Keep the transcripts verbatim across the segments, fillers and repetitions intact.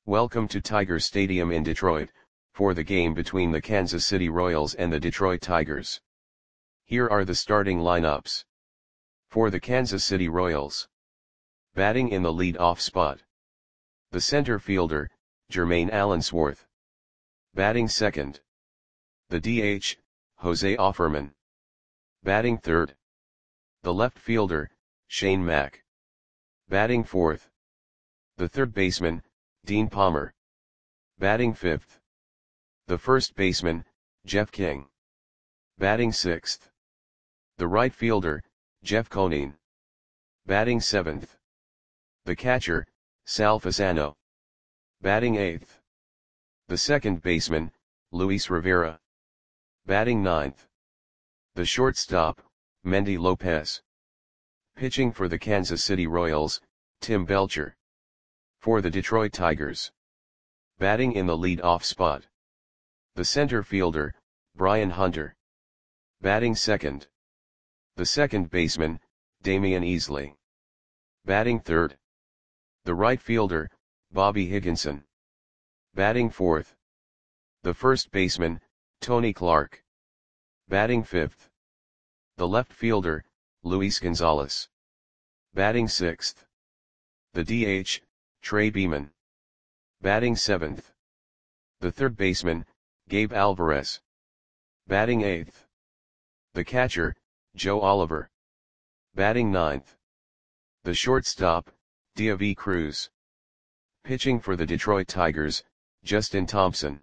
Welcome to Tiger Stadium in Detroit, for the game between the Kansas City Royals and the Detroit Tigers. Here are the starting lineups. For the Kansas City Royals. Batting in the lead-off spot. The center fielder, Jermaine Allensworth. Batting second. The D H, Jose Offerman. Batting third. The left fielder, Shane Mack. Batting fourth. The third baseman, Dean Palmer. Batting fifth. The first baseman, Jeff King. Batting sixth. The right fielder, Jeff Conine. Batting seventh. The catcher, Sal Fasano. Batting eighth. The second baseman, Luis Rivera. Batting ninth. The shortstop, Mendy Lopez. Pitching for the Kansas City Royals, Tim Belcher. For the Detroit Tigers. Batting in the lead-off spot. The center fielder, Brian Hunter. Batting second. The second baseman, Damian Easley. Batting third. The right fielder, Bobby Higginson. Batting fourth. The first baseman, Tony Clark. Batting fifth. The left fielder, Luis Gonzalez. Batting sixth. The D H, Trey Beeman. Batting seventh. The third baseman, Gabe Alvarez. Batting eighth. The catcher, Joe Oliver. Batting ninth. The shortstop, Diavi Cruz. Pitching for the Detroit Tigers, Justin Thompson.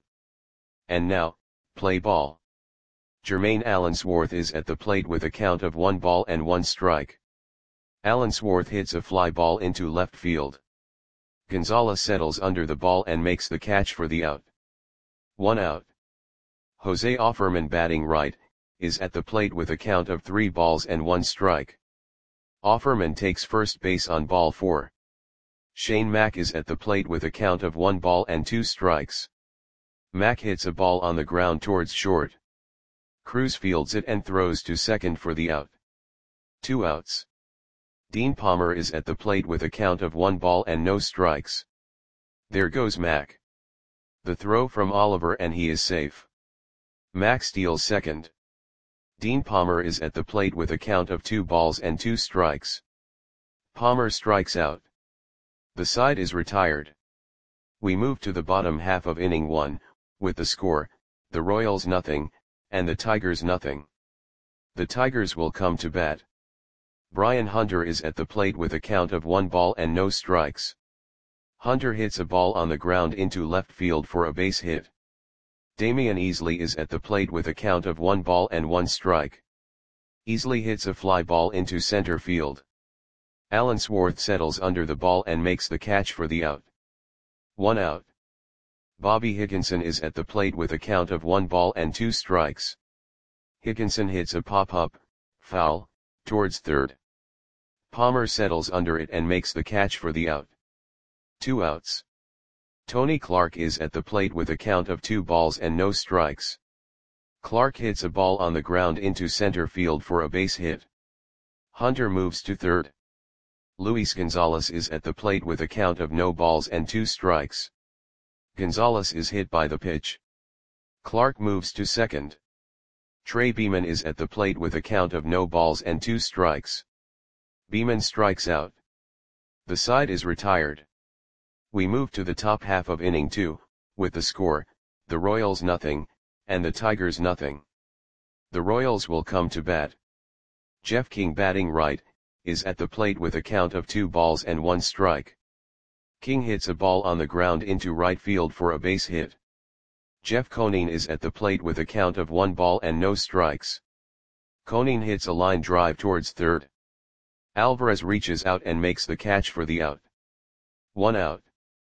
And now, play ball. Jermaine Allensworth is at the plate with a count of one ball and one strike. Allensworth hits a fly ball into left field. Gonzalez settles under the ball and makes the catch for the out. One out. Jose Offerman, batting right, is at the plate with a count of three balls and one strike. Offerman takes first base on ball four. Shane Mack is at the plate with a count of one ball and two strikes. Mack hits a ball on the ground towards short. Cruz fields it and throws to second for the out. Two outs. Dean Palmer is at the plate with a count of one ball and no strikes. There goes Mack. The throw from Oliver and he is safe. Mack steals second. Dean Palmer is at the plate with a count of two balls and two strikes. Palmer strikes out. The side is retired. We move to the bottom half of inning one, with the score, the Royals nothing, and the Tigers nothing. The Tigers will come to bat. Brian Hunter is at the plate with a count of one ball and no strikes. Hunter hits a ball on the ground into left field for a base hit. Damian Easley is at the plate with a count of one ball and one strike. Easley hits a fly ball into center field. Allensworth settles under the ball and makes the catch for the out. One out. Bobby Higginson is at the plate with a count of one ball and two strikes. Higginson hits a pop-up, foul, towards third. Palmer settles under it and makes the catch for the out. Two outs. Tony Clark is at the plate with a count of two balls and no strikes. Clark hits a ball on the ground into center field for a base hit. Hunter moves to third. Luis Gonzalez is at the plate with a count of no balls and two strikes. Gonzalez is hit by the pitch. Clark moves to second. Trey Beeman is at the plate with a count of no balls and two strikes. Beeman strikes out. The side is retired. We move to the top half of inning two, with the score, the Royals nothing, and the Tigers nothing. The Royals will come to bat. Jeff King, batting right, is at the plate with a count of two balls and one strike. King hits a ball on the ground into right field for a base hit. Jeff Conine is at the plate with a count of one ball and no strikes. Conine hits a line drive towards third. Alvarez reaches out and makes the catch for the out. One out.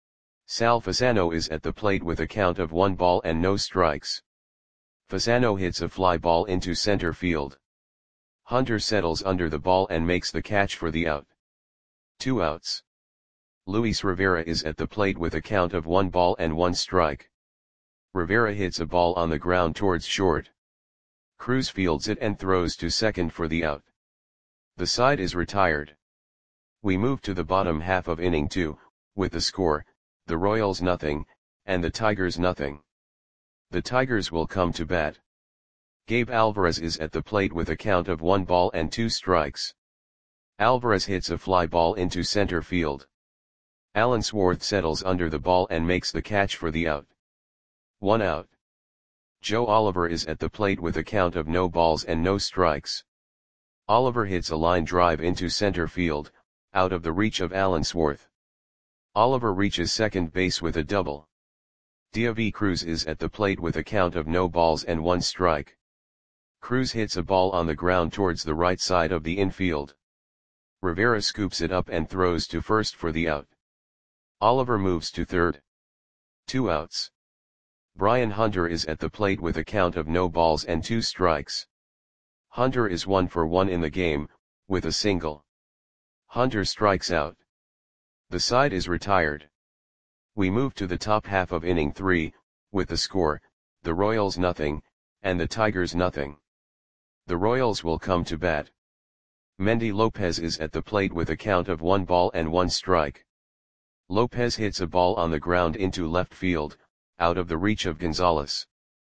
Sal Fasano is at the plate with a count of one ball and no strikes. Fasano hits a fly ball into center field. Hunter settles under the ball and makes the catch for the out. Two outs. Luis Rivera is at the plate with a count of one ball and one strike. Rivera hits a ball on the ground towards short. Cruz fields it and throws to second for the out. The side is retired. We move to the bottom half of inning two, with the score, the Royals nothing, and the Tigers nothing. The Tigers will come to bat. Gabe Alvarez is at the plate with a count of one ball and two strikes. Alvarez hits a fly ball into center field. Allensworth settles under the ball and makes the catch for the out. One out. Joe Oliver is at the plate with a count of no balls and no strikes. Oliver hits a line drive into center field, out of the reach of Allensworth. Oliver reaches second base with a double. Deivi Cruz is at the plate with a count of no balls and one strike. Cruz hits a ball on the ground towards the right side of the infield. Rivera scoops it up and throws to first for the out. Oliver moves to third. Two outs. Brian Hunter is at the plate with a count of no balls and two strikes. Hunter is one for one in the game, with a single. Hunter strikes out. The side is retired. We move to the top half of inning three, with the score, the Royals nothing, and the Tigers nothing. The Royals will come to bat. Mendy Lopez is at the plate with a count of one ball and one strike. Lopez hits a ball on the ground into left field, out of the reach of Gonzalez.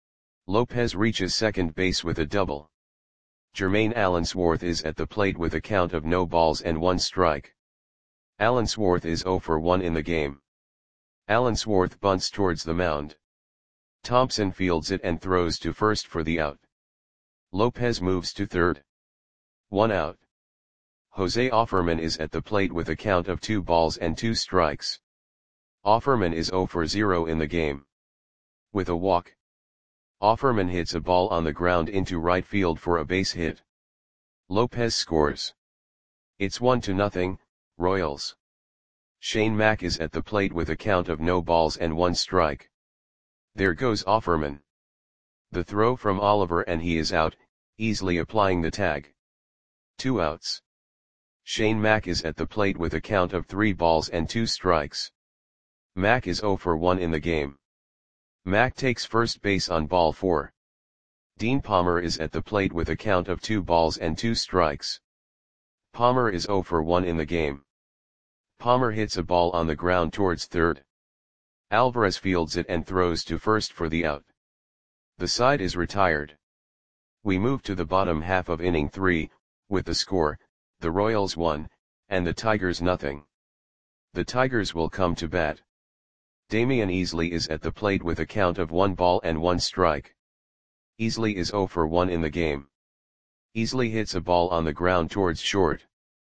Lopez reaches second base with a double. Jermaine Allensworth is at the plate with a count of no balls and one strike. Allensworth is zero for one in the game. Allensworth bunts towards the mound. Thompson fields it and throws to first for the out. Lopez moves to third. One out. Jose Offerman is at the plate with a count of two balls and two strikes. Offerman is zero for zero in the game. With a walk. Offerman hits a ball on the ground into right field for a base hit. Lopez scores. It's one to nothing, Royals. Shane Mack is at the plate with a count of no balls and one strike. There goes Offerman. The throw from Oliver and he is out, easily applying the tag. Two outs. Shane Mack is at the plate with a count of three balls and two strikes. Mack is zero for one in the game. Mack takes first base on ball four. Dean Palmer is at the plate with a count of two balls and two strikes. Palmer is zero for one in the game. Palmer hits a ball on the ground towards third. Alvarez fields it and throws to first for the out. The side is retired. We move to the bottom half of inning three, with the score, the Royals one, and the Tigers nothing. The Tigers will come to bat. Damian Easley is at the plate with a count of one ball and one strike. Easley is zero for one in the game. Easley hits a ball on the ground towards short.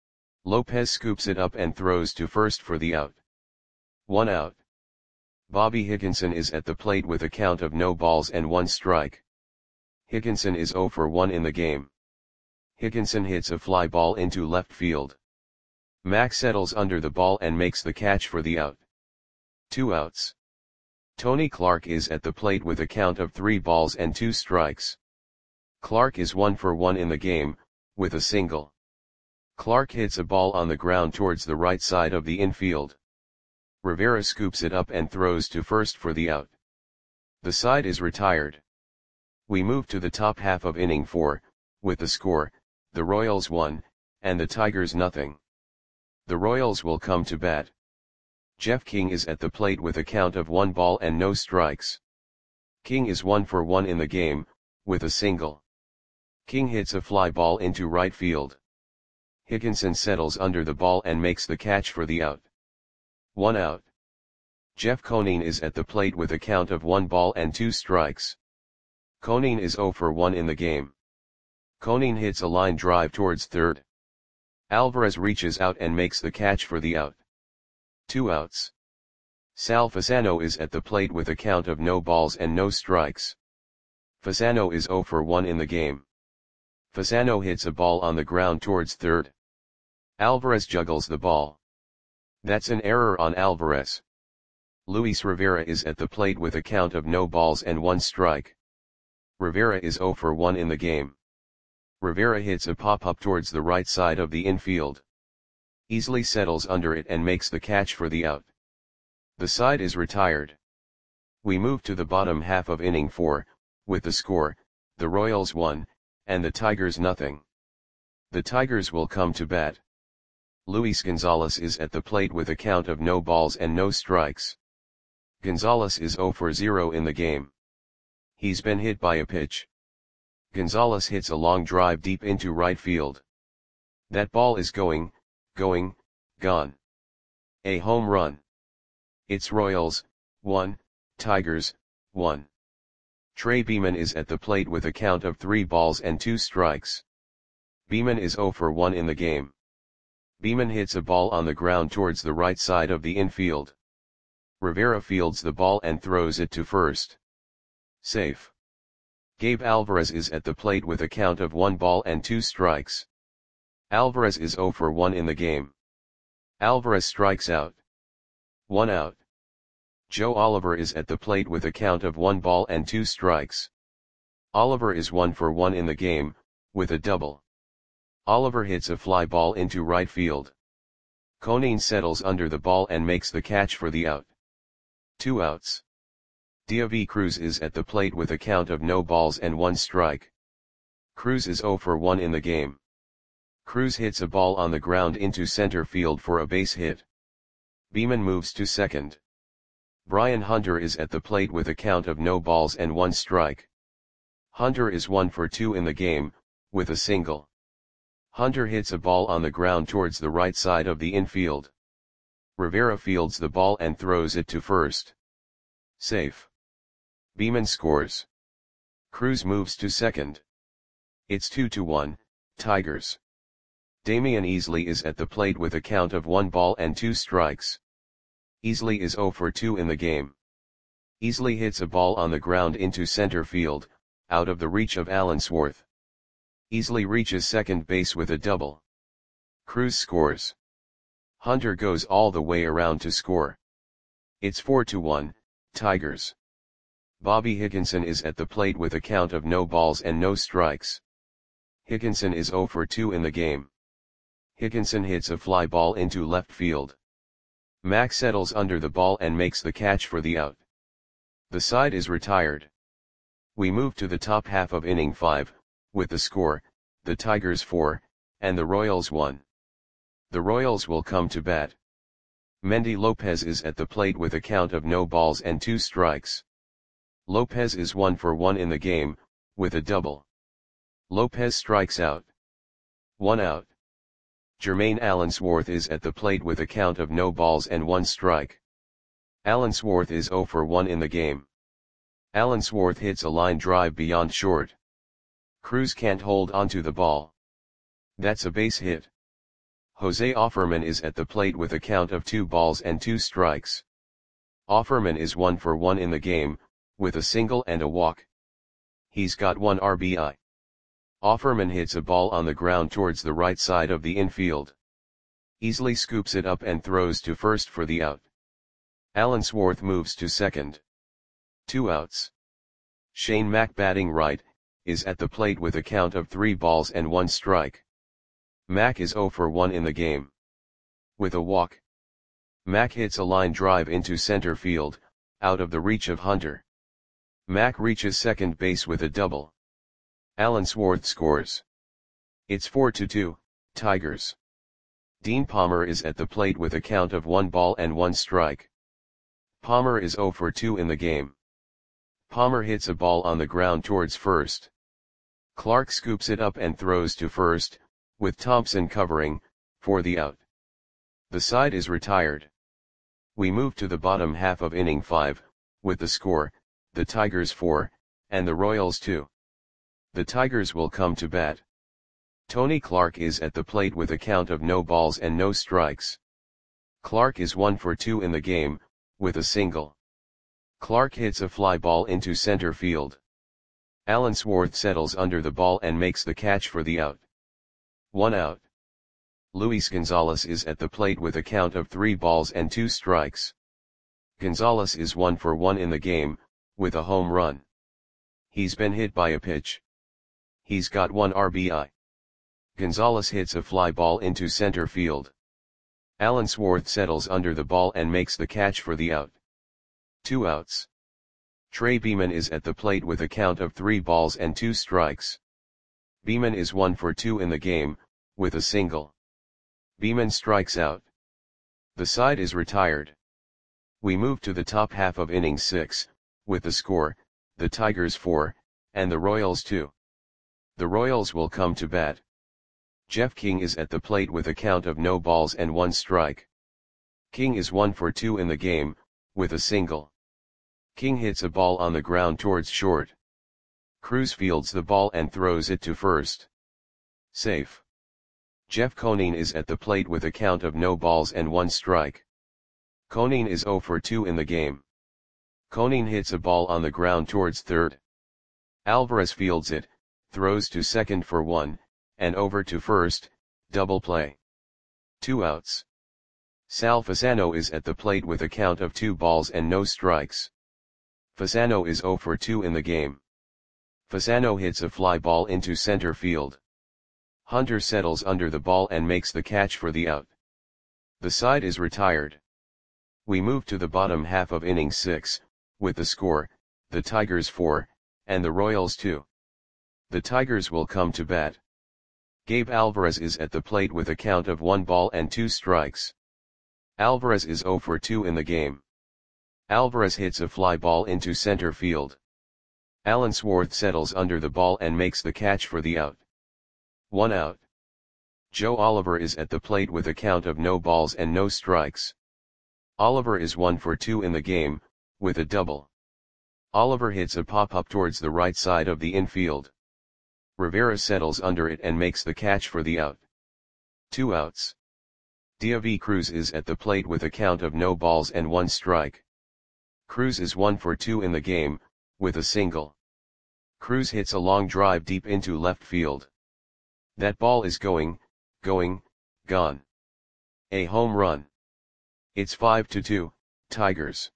Lopez scoops it up and throws to first for the out. One out. Bobby Higginson is at the plate with a count of no balls and one strike. Higginson is zero for one in the game. Higginson hits a fly ball into left field. Mack settles under the ball and makes the catch for the out. Two outs. Tony Clark is at the plate with a count of three balls and two strikes. Clark is one for one in the game, with a single. Clark hits a ball on the ground towards the right side of the infield. Rivera scoops it up and throws to first for the out. The side is retired. We move to the top half of inning four, with the score, the Royals one, and the Tigers nothing. The Royals will come to bat. Jeff King is at the plate with a count of one ball and no strikes. King is one for one in the game, with a single. King hits a fly ball into right field. Higginson settles under the ball and makes the catch for the out. One out. Jeff Conine is at the plate with a count of one ball and two strikes. Conine is zero for one in the game. Conine hits a line drive towards third. Alvarez reaches out and makes the catch for the out. Two outs. Sal Fasano is at the plate with a count of no balls and no strikes. Fasano is zero for one in the game. Fasano hits a ball on the ground towards third. Alvarez juggles the ball. That's an error on Alvarez. Luis Rivera is at the plate with a count of no balls and one strike. Rivera is zero for one in the game. Rivera hits a pop-up towards the right side of the infield. Easily settles under it and makes the catch for the out. The side is retired. We move to the bottom half of inning four, with the score, the Royals one, and the Tigers nothing. The Tigers will come to bat. Luis Gonzalez is at the plate with a count of no balls and no strikes. Gonzalez is zero for zero in the game. He's been hit by a pitch. Gonzalez hits a long drive deep into right field. That ball is going, going, gone. A home run. It's Royals, one, Tigers, one. Trey Beeman is at the plate with a count of three balls and two strikes. Beeman is zero for one in the game. Beeman hits a ball on the ground towards the right side of the infield. Rivera fields the ball and throws it to first. Safe. Gabe Alvarez is at the plate with a count of one ball and two strikes. Alvarez is zero for one in the game. Alvarez strikes out. One out. Joe Oliver is at the plate with a count of one ball and two strikes. Oliver is one for one in the game, with a double. Oliver hits a fly ball into right field. Conine settles under the ball and makes the catch for the out. Two outs. David Cruz is at the plate with a count of no balls and one strike. Cruz is zero for one in the game. Cruz hits a ball on the ground into center field for a base hit. Beeman moves to second. Brian Hunter is at the plate with a count of no balls and one strike. Hunter is one for two in the game, with a single. Hunter hits a ball on the ground towards the right side of the infield. Rivera fields the ball and throws it to first. Safe. Beeman scores. Cruz moves to second. It's two to one, Tigers. Damian Easley is at the plate with a count of one ball and two strikes. Easley is zero for two in the game. Easley hits a ball on the ground into center field, out of the reach of Allensworth. Easley reaches second base with a double. Cruz scores. Hunter goes all the way around to score. It's four to one, Tigers. Bobby Higginson is at the plate with a count of no balls and no strikes. Higginson is zero for two in the game. Higginson hits a fly ball into left field. Mack settles under the ball and makes the catch for the out. The side is retired. We move to the top half of inning five, with the score, the Tigers four, and the Royals one. The Royals will come to bat. Mendy Lopez is at the plate with a count of no balls and two strikes. Lopez is one for one in the game, with a double. Lopez strikes out. One out. Jermaine Allensworth is at the plate with a count of no balls and one strike. Allensworth is zero for one in the game. Allensworth hits a line drive beyond short. Cruz can't hold onto the ball. That's a base hit. Jose Offerman is at the plate with a count of two balls and two strikes. Offerman is one for one in the game, with a single and a walk. He's got one R B I. Offerman hits a ball on the ground towards the right side of the infield. Easley scoops it up and throws to first for the out. Allensworth moves to second. Two outs. Shane Mack, batting right, is at the plate with a count of three balls and one strike. Mack is zero for one in the game. With a walk. Mack hits a line drive into center field, out of the reach of Hunter. Mack reaches second base with a double. Allensworth scores. It's four to two, Tigers. Dean Palmer is at the plate with a count of one ball and one strike. Palmer is zero for two in the game. Palmer hits a ball on the ground towards first. Clark scoops it up and throws to first, with Thompson covering, for the out. The side is retired. We move to the bottom half of inning five, with the score, the Tigers four, and the Royals two. The Tigers will come to bat. Tony Clark is at the plate with a count of no balls and no strikes. Clark is one for two in the game, with a single. Clark hits a fly ball into center field. Allensworth settles under the ball and makes the catch for the out. One out. Luis Gonzalez is at the plate with a count of three balls and two strikes. Gonzalez is one for one in the game, with a home run. He's been hit by a pitch. He's got one R B I. Gonzalez hits a fly ball into center field. Allensworth settles under the ball and makes the catch for the out. Two outs. Trey Beeman is at the plate with a count of three balls and two strikes. Beeman is one for two in the game, with a single. Beeman strikes out. The side is retired. We move to the top half of inning six, with the score, the Tigers four, and the Royals two. The Royals will come to bat. Jeff King is at the plate with a count of no balls and one strike. King is one for two in the game, with a single. King hits a ball on the ground towards short. Cruz fields the ball and throws it to first. Safe. Jeff Conine is at the plate with a count of no balls and one strike. Conine is zero for two in the game. Conine hits a ball on the ground towards third. Alvarez fields it, throws to second for one, and over to first, double play. Two outs. Sal Fasano is at the plate with a count of two balls and no strikes. Fasano is zero for two in the game. Fasano hits a fly ball into center field. Hunter settles under the ball and makes the catch for the out. The side is retired. We move to the bottom half of inning six, with the score, the Tigers four, and the Royals two. The Tigers will come to bat. Gabe Alvarez is at the plate with a count of one ball and two strikes. Alvarez is zero for two in the game. Alvarez hits a fly ball into center field. Alan Swarth settles under the ball and makes the catch for the out. One out. Joe Oliver is at the plate with a count of no balls and no strikes. Oliver is one for two in the game, with a double. Oliver hits a pop-up towards the right side of the infield. Rivera settles under it and makes the catch for the out. Two outs. David Cruz is at the plate with a count of no balls and one strike. Cruz is one for two in the game, with a single. Cruz hits a long drive deep into left field. That ball is going, going, gone. A home run. It's five to two, Tigers.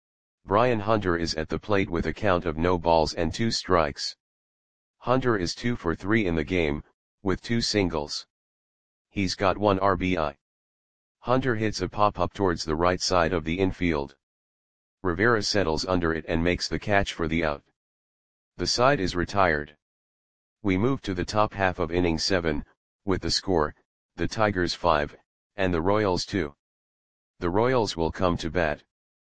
Brian Hunter is at the plate with a count of no balls and two strikes. Hunter is two for three in the game, with two singles. He's got one R B I. Hunter hits a pop-up towards the right side of the infield. Rivera settles under it and makes the catch for the out. The side is retired. We move to the top half of inning seven, with the score, the Tigers five, and the Royals two. The Royals will come to bat.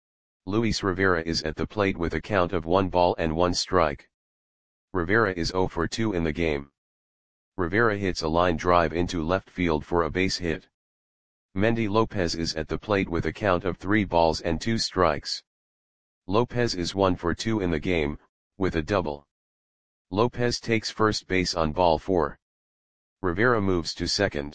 Luis Rivera is at the plate with a count of one ball and one strike. Rivera is zero for two in the game. Rivera hits a line drive into left field for a base hit. Mendy Lopez is at the plate with a count of three balls and two strikes. Lopez is one for two in the game, with a double. Lopez takes first base on ball four. Rivera moves to second.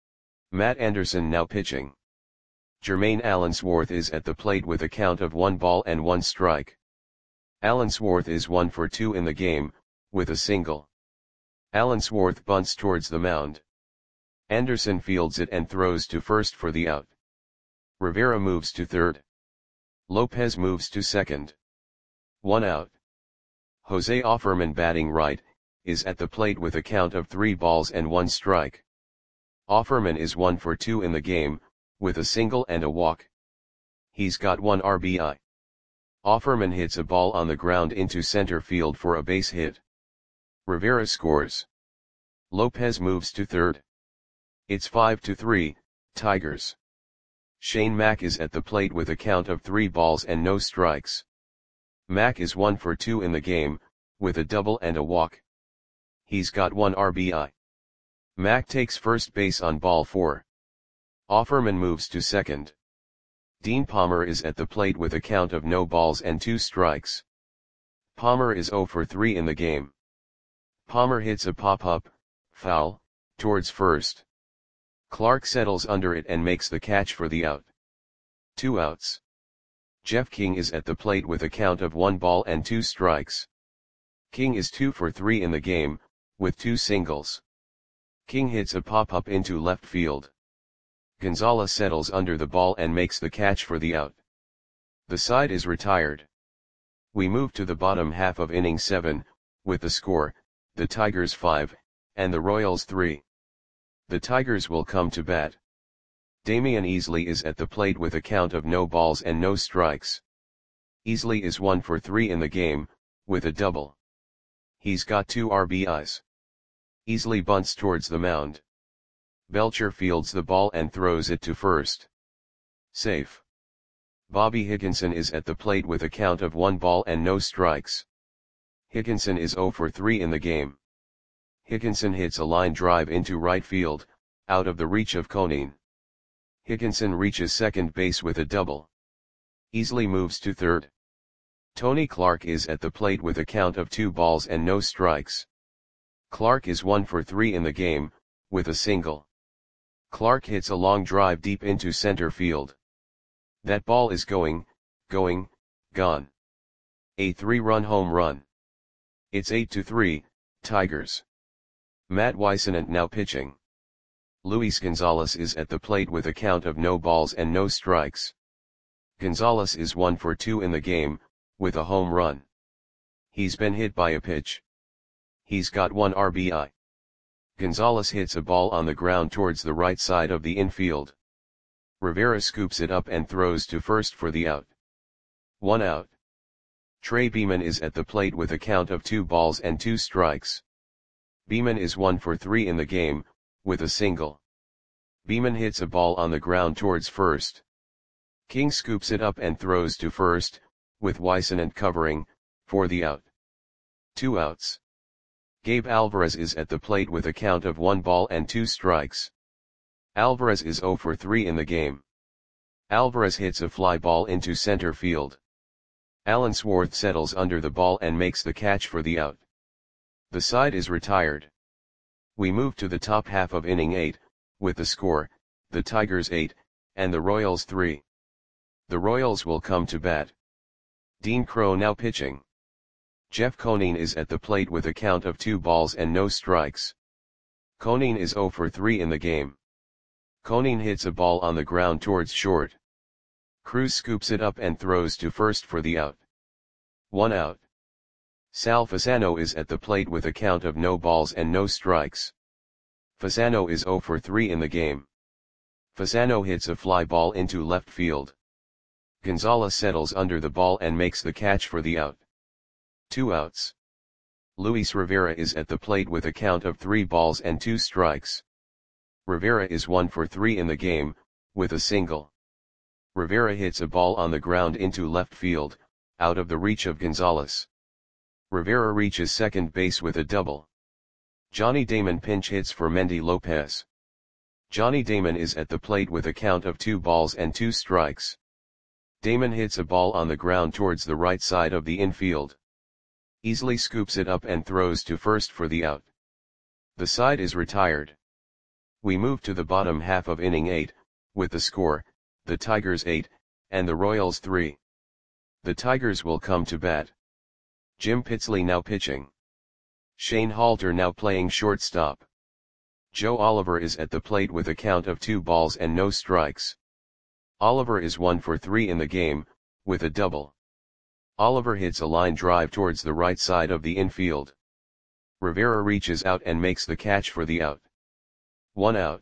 Matt Anderson now pitching. Jermaine Allensworth is at the plate with a count of one ball and one strike. Allensworth is one for two in the game, with a single. Allensworth bunts towards the mound. Anderson fields it and throws to first for the out. Rivera moves to third. Lopez moves to second. One out. Jose Offerman batting right, is at the plate with a count of three balls and one strike. Offerman is one for two in the game, with a single and a walk. He's got one R B I. Offerman hits a ball on the ground into center field for a base hit. Rivera scores. Lopez moves to third. It's five to three, Tigers. Shane Mack is at the plate with a count of three balls and no strikes. Mack is one for two in the game, with a double and a walk. He's got one R B I. Mack takes first base on ball four. Offerman moves to second. Dean Palmer is at the plate with a count of no balls and two strikes. Palmer is zero for three in the game. Palmer hits a pop-up, foul, towards first. Clark settles under it and makes the catch for the out. Two outs. Jeff King is at the plate with a count of one ball and two strikes. King is two for three in the game, with two singles. King hits a pop-up into left field. Gonzalez settles under the ball and makes the catch for the out. The side is retired. We move to the bottom half of inning seven, with the score, the Tigers five, and the Royals three. The Tigers will come to bat. Damian Easley is at the plate with a count of no balls and no strikes. Easley is one for three in the game, with a double. He's got two R B Is. Easley bunts towards the mound. Belcher fields the ball and throws it to first. Safe. Bobby Higginson is at the plate with a count of one ball and no strikes. Higginson is zero for three in the game. Higginson hits a line drive into right field, out of the reach of Conine. Higginson reaches second base with a double. Easily moves to third. Tony Clark is at the plate with a count of two balls and no strikes. Clark is one for three in the game, with a single. Clark hits a long drive deep into center field. That ball is going, going, gone. A three-run home run. It's eight to three, Tigers. Matt Whisenant now pitching. Luis Gonzalez is at the plate with a count of no balls and no strikes. Gonzalez is one for two in the game, with a home run. He's been hit by a pitch. He's got one R B I. Gonzalez hits a ball on the ground towards the right side of the infield. Rivera scoops it up and throws to first for the out. One out. Trey Beeman is at the plate with a count of two balls and two strikes. Beeman is one for three in the game, with a single. Beeman hits a ball on the ground towards first. King scoops it up and throws to first, with Whisenant covering, for the out. Two outs. Gabe Alvarez is at the plate with a count of one ball and two strikes. Alvarez is zero for three in the game. Alvarez hits a fly ball into center field. Allensworth settles under the ball and makes the catch for the out. The side is retired. We move to the top half of inning eight, with the score, the Tigers eight, and the Royals three. The Royals will come to bat. Dean Crow now pitching. Jeff Conine is at the plate with a count of two balls and no strikes. Conine is zero for three in the game. Conine hits a ball on the ground towards short. Cruz scoops it up and throws to first for the out. One out. Sal Fasano is at the plate with a count of no balls and no strikes. Fasano is zero for three in the game. Fasano hits a fly ball into left field. Gonzalez settles under the ball and makes the catch for the out. Two outs. Luis Rivera is at the plate with a count of three balls and two strikes. Rivera is one for three in the game, with a single. Rivera hits a ball on the ground into left field, out of the reach of Gonzalez. Rivera reaches second base with a double. Johnny Damon pinch hits for Mendy Lopez. Johnny Damon is at the plate with a count of two balls and two strikes. Damon hits a ball on the ground towards the right side of the infield. Easily scoops it up and throws to first for the out. The side is retired. We move to the bottom half of inning eight, with the score, the Tigers eight, and the Royals three. The Tigers will come to bat. Jim Pitsley now pitching. Shane Halter now playing shortstop. Joe Oliver is at the plate with a count of two balls and no strikes. Oliver is one for three in the game, with a double. Oliver hits a line drive towards the right side of the infield. Rivera reaches out and makes the catch for the out. One out.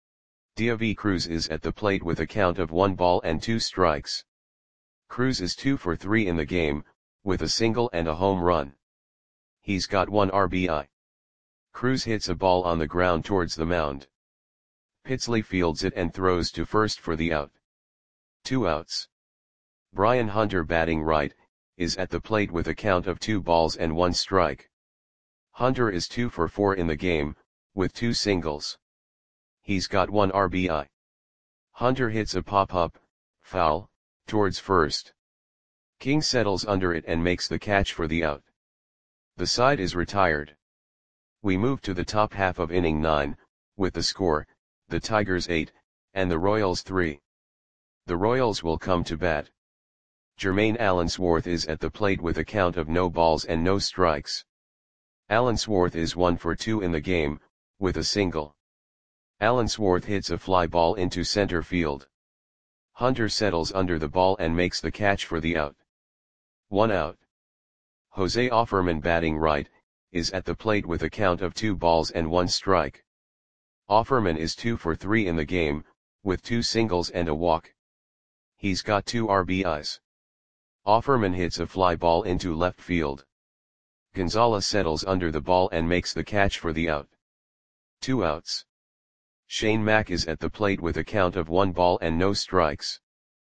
Diavi Cruz is at the plate with a count of one ball and two strikes. Cruz is two for three in the game, with a single and a home run. He's got one R B I. Cruz hits a ball on the ground towards the mound. Pitsley fields it and throws to first for the out. Two outs. Brian Hunter batting right, is at the plate with a count of two balls and one strike. Hunter is two for four in the game, with two singles. He's got one R B I. Hunter hits a pop-up, foul, towards first. King settles under it and makes the catch for the out. The side is retired. We move to the top half of inning nine, with the score, the Tigers eight, and the Royals three. The Royals will come to bat. Jermaine Allensworth is at the plate with a count of no balls and no strikes. Allensworth is one for two in the game, with a single. Allensworth hits a fly ball into center field. Hunter settles under the ball and makes the catch for the out. One out. Jose Offerman batting right, is at the plate with a count of two balls and one strike. Offerman is two for three in the game, with two singles and a walk. He's got two R B Is. Offerman hits a fly ball into left field. Gonzalez settles under the ball and makes the catch for the out. Two outs. Shane Mack is at the plate with a count of one ball and no strikes.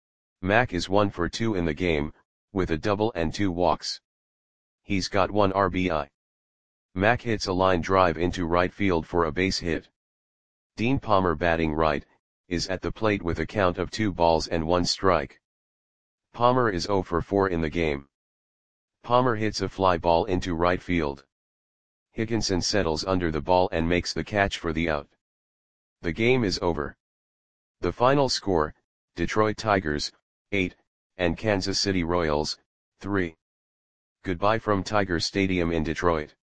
Mac is one for two in the game, with a double and two walks. He's got one R B I. Mac hits a line drive into right field for a base hit. Dean Palmer, batting right, is at the plate with a count of two balls and one strike. Palmer is zero for four in the game. Palmer hits a fly ball into right field. Higginson settles under the ball and makes the catch for the out. The game is over. The final score, Detroit Tigers, eight, and Kansas City Royals, three. Goodbye from Tiger Stadium in Detroit.